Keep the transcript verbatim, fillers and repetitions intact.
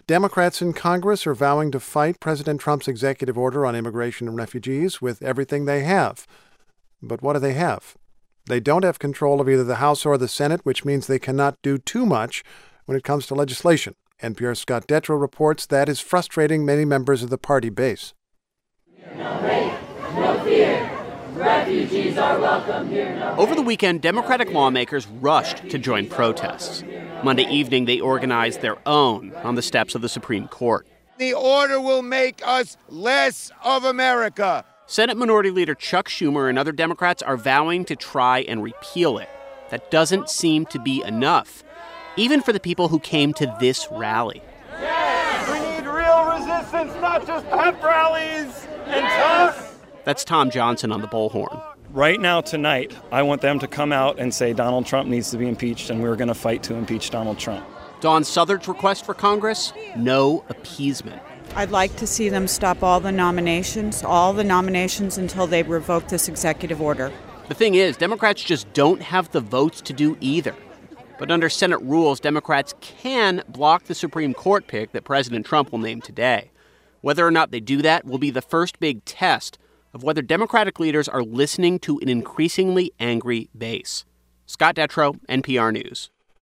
Democrats in Congress are vowing to fight President Trump's executive order on immigration and refugees with everything they have. But what do they have? They don't have control of either the House or the Senate, which means they cannot do too much when it comes to legislation. N P R's Scott Detrow reports that is frustrating many members of the party base. No hate, no fear. Refugees are welcome here. No Over the weekend, Democratic lawmakers rushed to join protests. Monday evening, they organized their own on the steps of the Supreme Court. The order will make us less of America. Senate Minority Leader Chuck Schumer and other Democrats are vowing to try and repeal it. That doesn't seem to be enough, even for the people who came to this rally. Yes! We need real resistance, not just pep rallies and tough. That's Tom Johnson on the bullhorn. Right now, tonight, I want them to come out and say Donald Trump needs to be impeached, and we're going to fight to impeach Donald Trump. Dawn Southard's request for Congress? No appeasement. I'd like to see them stop all the nominations, all the nominations until they revoke this executive order. The thing is, Democrats just don't have the votes to do either. But under Senate rules, Democrats can block the Supreme Court pick that President Trump will name today. Whether or not they do that will be the first big test of whether Democratic leaders are listening to an increasingly angry base. Scott Detrow, N P R News.